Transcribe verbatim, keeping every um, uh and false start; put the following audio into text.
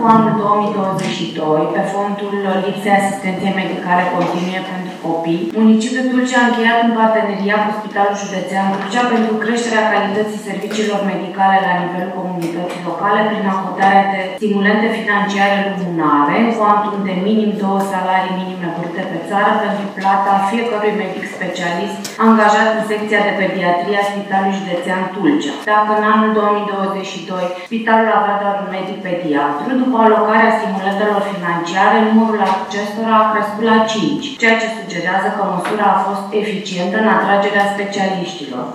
anul două mii douăzeci și doi, pe fondul lipsei asistenței medicale continue pentru copii, municipiul Tulcea a încheiat un parteneriat cu Spitalul Județean Tulcea pentru creșterea calității serviciilor medicale la nivelul comunității locale prin acordarea de stimulente financiare lunare în cuantum de minim două salarii minime brute pe țară pentru plata fiecărui medic specialist angajat în secția de pediatrie a Spitalului Județean Tulcea. Dacă în anul două mii douăzeci și doi spitalul avea doar un medic pediatru, după alocarea stimulentelor financiare, numărul acestora a crescut la cinci, ceea ce sugerează că măsura a fost eficientă în atragerea specialiștilor.